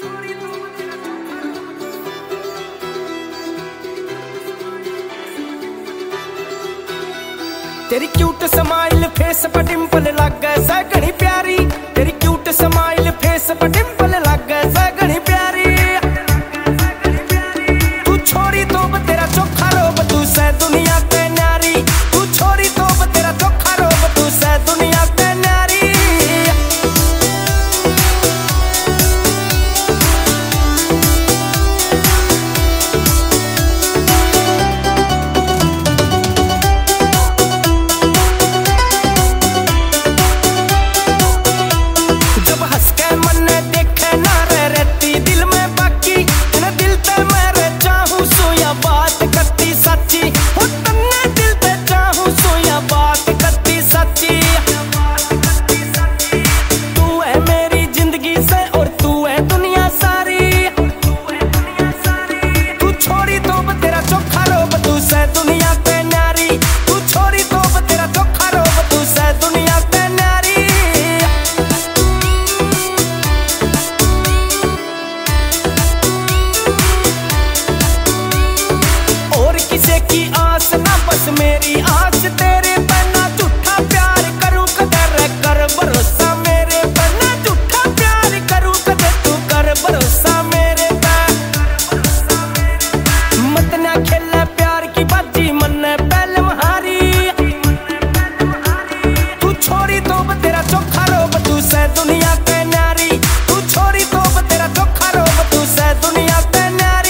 तेरी cute smile face पर डिंपल लग गए सगनी प्यारी। तेरी क्यूट स्माइल फेस पर डिंपल लग गए सगनी प्यारी। तू छोरी तो तेरा चोखा रोब तू से दुनिया के न्यारी। तू छोरी तो तेरा चोखा रोब तू से दुनिया के न्यारी। की आस ना बस मेरी आस तेरे पे ना झूठा प्यार करूं कदर कर भरोसा मेरे पे ना झूठा प्यार करूं कदर तू कर भरोसा मेरे पे। मत ना खेले प्यार की बाजी मन पहले हारी। तू छोरी तो तेरा चोखा रोब तू से दुनिया के न्यारी। तू छोरी तो तेरा चोखा रोब तू से दुनिया के न्यारी।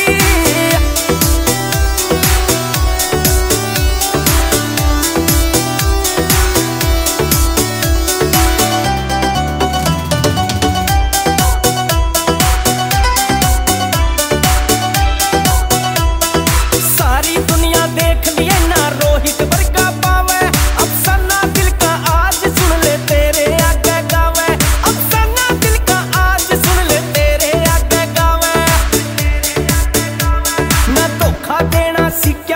देना सीख